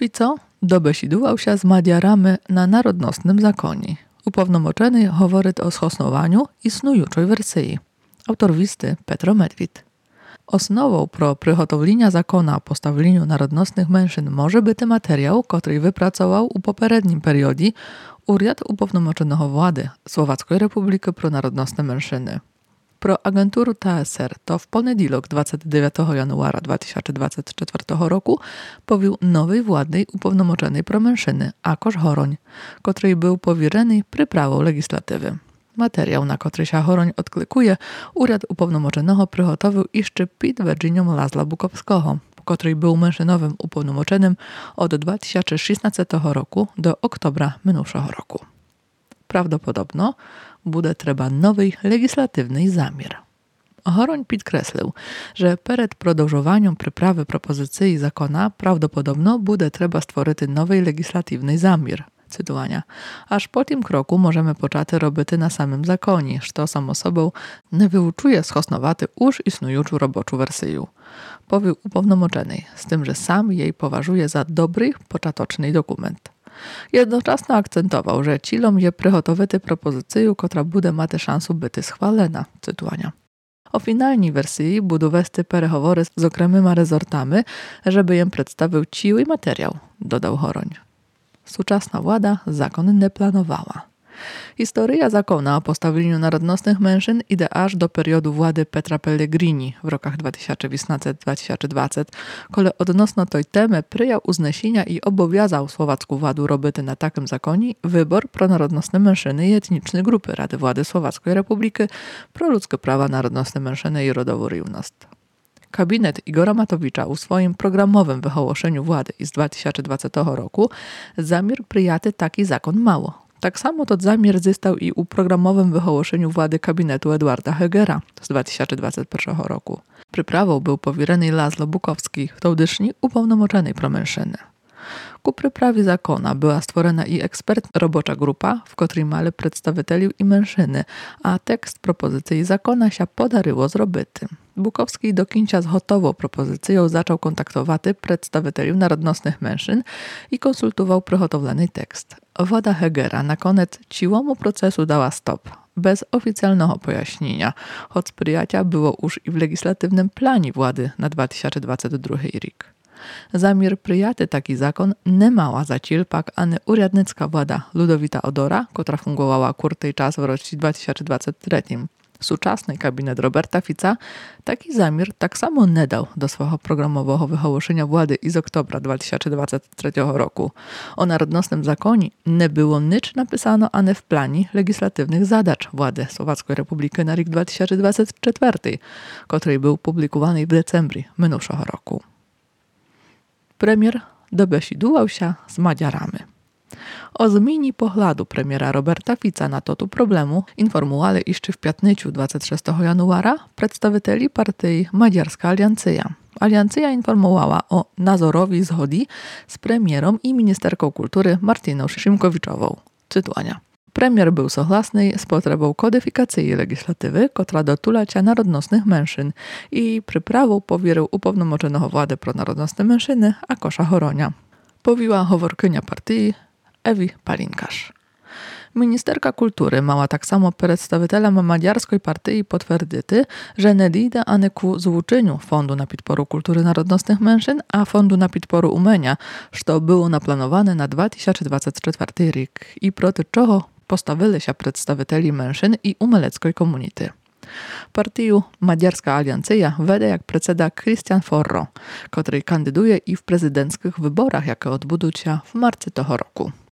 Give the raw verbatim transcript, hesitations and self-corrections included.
Fico dobesidował się z Maďarami na narodnostnym zakonie. Uповномочений говорить o sхоснуванню існуючої версії. Autor listy Petro Medwid. Osnową pro przygotowania zakona o postawieniu narodnostnych mężczyzn może być materiał, który wypracował u poprzednim periodzie Urząd Uповномоченого Władzy Słowackiej Republiki pro narodnostne mężczyzny. Pro agenturu T S R to w poniedziałek dwudziestego dziewiątego januara dwa tysiące dwudziestego czwartego roku powił nowej władnej uповномочеnej pro mężczyzny Akoś Horoń, który był powierzony przyprawą legislatywy. Materiał, na który się Horoń odklikuje, Urząd Uповномоченого przygotował jeszcze pod Virginią Lazla Bukowskiego, który był mężczyznowym uповномоченим od dwa tysiące szesnastego roku do oktobra minionego roku. Prawdopodobno bude trzeba nowej legislatywnej zamiar. Horoń podkreślił, że przed продовжуванням przyprawy propozycji zakona prawdopodobno bude trzeba stworzyć nowej legislatywnej zamiar. Cytowania. Aż po tym kroku możemy poczać roboty na samym zakonie, co samo sobą nie wyuczuje schosnowaty już istniejącą roboczą wersję. Powił uповномочений, z tym, że sam jej poważuje za dobry, poczatoczny dokument. Jednocześnie akcentował, że cilom je przygotować propozycję, która bude mać szansę być schwalona. Cytowania. O finalnej wersji budu wести переговори z okремими rezortami, żeby jem przedstawił ciły materiał, dodał Horoń. Współczesna władza zakon nie planowała. Historia zakona o postawieniu narodnostnych mężczyzn idzie aż do periodu władzy Petra Pellegrini w rokach dwa tysiące szesnasty do dwa tysiące dwudziestego, kiedy odnośnie tej temy przyjął uznesienia i obowiązał słowacką władzę roboty na takim zakonie wybór pro narodnostne mężczyzny i etniczne grupy Rady Władzy Słowackiej Republiki pro ludzkie prawa narodnostne mężczyzny i rodową równość. Kabinet Igora Matowicza u swoim programowym wyhołoszeniu władzy z dwa tysiące dwudziestego roku zamiar przyjaty taki zakon mało. Tak samo to zamiar został i u programowym wyhołoszeniu władzy kabinetu Edwarda Hegera z dwa tysiące dwudziestego pierwszego roku. Przyprawą był powierony Lazlo Bukowski, wtedy uповномочений pro mężczyznę. Ku przyprawie zakona była stworzona i ekspert robocza grupa, w której mali przedstawicieli i mężczyzny, a tekst propozycji zakona się podaryło zrobić. Bukowski do końca z gotową propozycją zaczął kontaktować przedstawicieli narodnostnych mężczyzn i konsultował przygotowany tekst. Władza Hegera na koniec ciłomu procesu dała stop, bez oficjalnego pojaśnienia, choć sprzyjacia było już i w legislatywnym planie władzy na dwa tysiące dwudziesty drugi rok. Zamiar przyjaty taki zakon nie mała za cilpak, ani urzędnicka władza Ludowita Odora, która fungowała kurty czas w roku dwa tysiące dwudziestym trzecim. Współczesny kabinet Roberta Fica taki zamiar tak samo nie dał do swojego programowego wyhołoszenia władzy z oktobra dwa tysiące dwudziestego trzeciego roku. O narodnostnym zakonie nie było nic napisano ani w planie legislatywnych zadań władzy Słowackiej Republiki na rok dwa tysiące dwudziesty czwarty, który był publikowany w decembrie minionego roku. Premier dobesidował się z Maďarami. O zmianie poglądu premiera Roberta Fica na to tu problemu informowali jeszcze w piątnicę dwudziestego szóstego januara przedstawicieli partii Maďarská aliancja. Aliancja informowała o nazorowi zgody z premierą i ministerką kultury Martiną Szymkowiczową. Cytowania. Premier był sochlasny z potrzebą kodyfikacji legislatywy, która dotula się narodnostnych mężczyzn i przyprawą powierzył uповномоченого władzy pro narodnostne mężczyzny Akosza Horonia. Powiła howorkynia partii Ewi Palinkarz. Ministerka kultury mała tak samo przedstawicielom maďarskiej partii potwierdzić, że nie idzie ani ku złuczeniu Fondu na podporu kultury narodnostnych mężczyzn, a Fondu na podporu umenia, co było naplanowane na dwa tysiące dwudziesty czwarty rok i proti czego postawili się przedstawicieli mężczyzn i umeleckiej komunity. Partię Maďarská aliancja wede jak predseda Christian Forro, który kandyduje i w prezydenckich wyborach, jakie odbędą się w marcu tego roku.